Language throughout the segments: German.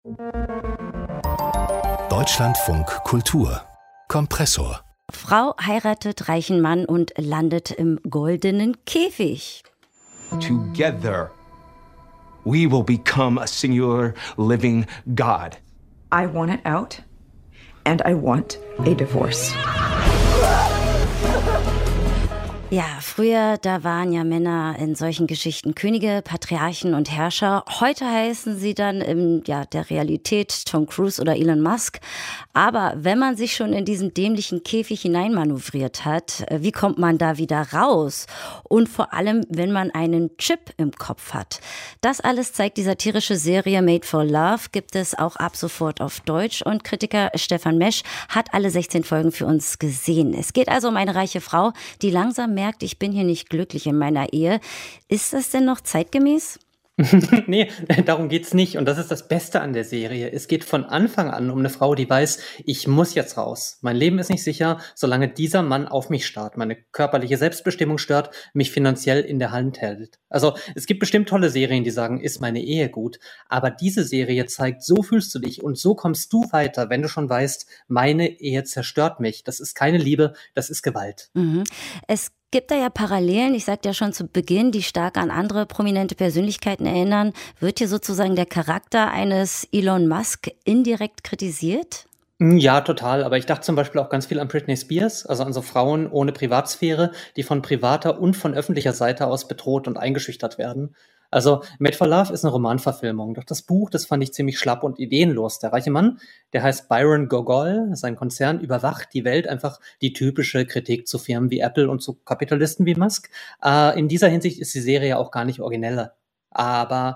Deutschlandfunk Kultur Kompressor. Frau heiratet reichen Mann und landet im goldenen Käfig. Together, we will become a singular living God. I want it out, and I want a divorce. Ja, früher, da waren ja Männer in solchen Geschichten Könige, Patriarchen und Herrscher. Heute heißen sie dann in der Realität Tom Cruise oder Elon Musk. Aber wenn man sich schon in diesen dämlichen Käfig hineinmanövriert hat, wie kommt man da wieder raus? Und vor allem, wenn man einen Chip im Kopf hat. Das alles zeigt die satirische Serie Made for Love, gibt es auch ab sofort auf Deutsch. Und Kritiker Stefan Mesch hat alle 16 Folgen für uns gesehen. Es geht also um eine reiche Frau, die langsam merkt, ich bin hier nicht glücklich in meiner Ehe. Ist das denn noch zeitgemäß? Nee, darum geht's nicht. Und das ist das Beste an der Serie. Es geht von Anfang an um eine Frau, die weiß, ich muss jetzt raus. Mein Leben ist nicht sicher, solange dieser Mann auf mich starrt. Meine körperliche Selbstbestimmung stört, mich finanziell in der Hand hält. Also es gibt bestimmt tolle Serien, die sagen, ist meine Ehe gut. Aber diese Serie zeigt, so fühlst du dich und so kommst du weiter, wenn du schon weißt, meine Ehe zerstört mich. Das ist keine Liebe, das ist Gewalt. Mhm. Es gibt da ja Parallelen, ich sagte ja schon zu Beginn, die stark an andere prominente Persönlichkeiten erinnern. Wird hier sozusagen der Charakter eines Elon Musk indirekt kritisiert? Ja, total. Aber ich dachte zum Beispiel auch ganz viel an Britney Spears, also an so Frauen ohne Privatsphäre, die von privater und von öffentlicher Seite aus bedroht und eingeschüchtert werden. Also Made for Love ist eine Romanverfilmung. Doch das Buch, das fand ich ziemlich schlapp und ideenlos. Der reiche Mann, der heißt Byron Gogol, sein Konzern überwacht die Welt, einfach die typische Kritik zu Firmen wie Apple und zu Kapitalisten wie Musk. In dieser Hinsicht ist die Serie ja auch gar nicht origineller. Aber,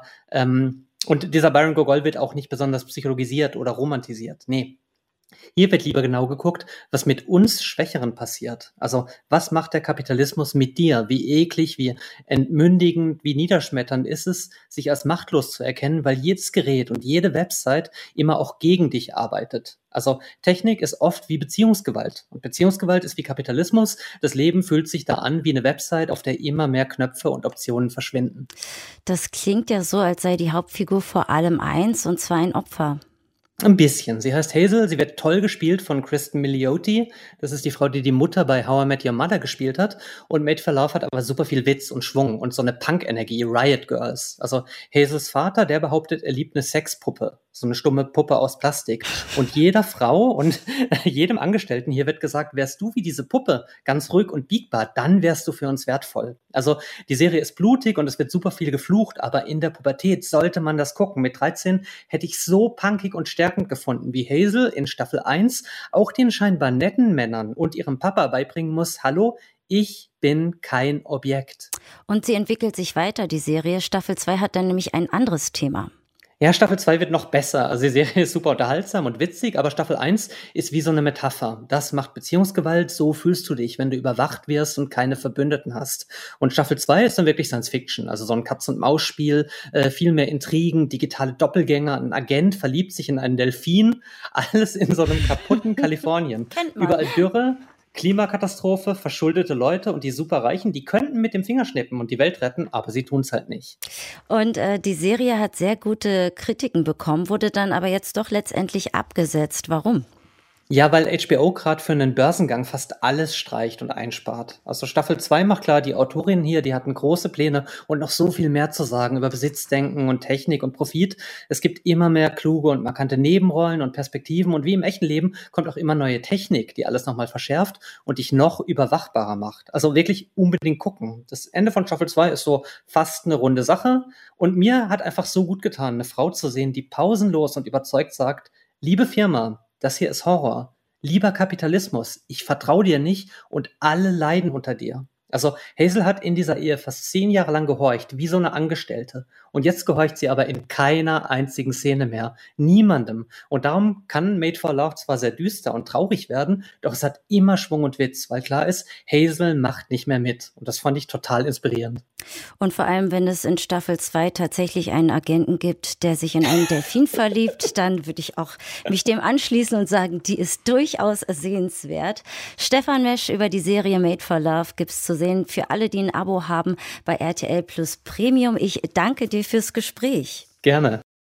und dieser Byron Gogol wird auch nicht besonders psychologisiert oder romantisiert. Nee. Hier wird lieber genau geguckt, was mit uns Schwächeren passiert. Also, was macht der Kapitalismus mit dir? Wie eklig, wie entmündigend, wie niederschmetternd ist es, sich als machtlos zu erkennen, weil jedes Gerät und jede Website immer auch gegen dich arbeitet. Also, Technik ist oft wie Beziehungsgewalt. Und Beziehungsgewalt ist wie Kapitalismus. Das Leben fühlt sich da an wie eine Website, auf der immer mehr Knöpfe und Optionen verschwinden. Das klingt ja so, als sei die Hauptfigur vor allem eins, und zwar ein Opfer. Ein bisschen. Sie heißt Hazel, sie wird toll gespielt von Kristen Milioti. Das ist die Frau, die die Mutter bei How I Met Your Mother gespielt hat. Und Made for Love hat aber super viel Witz und Schwung und so eine Punk-Energie, Riot Girls. Also Hazels Vater, der behauptet, er liebt eine Sexpuppe. So eine stumme Puppe aus Plastik. Und jeder Frau und jedem Angestellten hier wird gesagt, wärst du wie diese Puppe, ganz ruhig und biegbar, dann wärst du für uns wertvoll. Also die Serie ist blutig und es wird super viel geflucht, aber in der Pubertät sollte man das gucken. Mit 13 hätte ich so punkig und stärkend gefunden, wie Hazel in Staffel 1 auch den scheinbar netten Männern und ihrem Papa beibringen muss, hallo, ich bin kein Objekt. Und sie entwickelt sich weiter, die Serie. Staffel 2 hat dann nämlich ein anderes Thema. Ja, Staffel 2 wird noch besser. Also die Serie ist super unterhaltsam und witzig, aber Staffel 1 ist wie so eine Metapher. Das macht Beziehungsgewalt, so fühlst du dich, wenn du überwacht wirst und keine Verbündeten hast. Und Staffel 2 ist dann wirklich Science Fiction, also so ein Katz-und-Maus-Spiel, viel mehr Intrigen, digitale Doppelgänger, ein Agent verliebt sich in einen Delfin, alles in so einem kaputten Kalifornien. Kennt man. Überall Dürre, Klimakatastrophe, verschuldete Leute und die Superreichen, die könnten mit dem Finger schnippen und die Welt retten, aber sie tun's halt nicht. Und die Serie hat sehr gute Kritiken bekommen, wurde dann aber jetzt doch letztendlich abgesetzt. Warum? Ja, weil HBO gerade für einen Börsengang fast alles streicht und einspart. Also Staffel 2 macht klar, die Autorin hier, die hatten große Pläne und noch so viel mehr zu sagen über Besitzdenken und Technik und Profit. Es gibt immer mehr kluge und markante Nebenrollen und Perspektiven und wie im echten Leben kommt auch immer neue Technik, die alles nochmal verschärft und dich noch überwachbarer macht. Also wirklich unbedingt gucken. Das Ende von Staffel 2 ist so fast eine runde Sache und mir hat einfach so gut getan, eine Frau zu sehen, die pausenlos und überzeugt sagt, liebe Firma, das hier ist Horror. Lieber Kapitalismus, ich vertraue dir nicht und alle leiden unter dir. Also Hazel hat in dieser Ehe fast 10 Jahre lang gehorcht, wie so eine Angestellte. Und jetzt gehorcht sie aber in keiner einzigen Szene mehr. Niemandem. Und darum kann Made for Love zwar sehr düster und traurig werden, doch es hat immer Schwung und Witz, weil klar ist, Hazel macht nicht mehr mit. Und das fand ich total inspirierend. Und vor allem, wenn es in Staffel 2 tatsächlich einen Agenten gibt, der sich in einen Delfin verliebt, dann würde ich auch mich dem anschließen und sagen, die ist durchaus sehenswert. Stefan Mesch über die Serie Made for Love gibt's zu sehen für alle, die ein Abo haben bei RTL Plus Premium. Ich danke dir fürs Gespräch. Gerne.